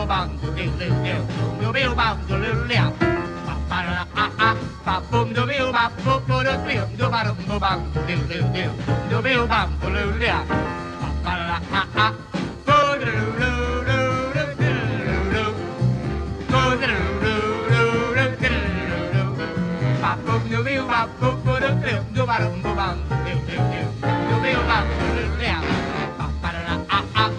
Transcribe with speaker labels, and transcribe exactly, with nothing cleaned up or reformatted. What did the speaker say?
Speaker 1: bum do do do do do do bum do do do. Ba da ah ah ba boom do do ba boom do do do do ba dum do bum do do do do do bum do do do. Ba da ah ah do do do do do do do do do do do. Ba boom do do ba boom do do do do ba dum do bum do do do do do bum do do do. Ba da ah ah.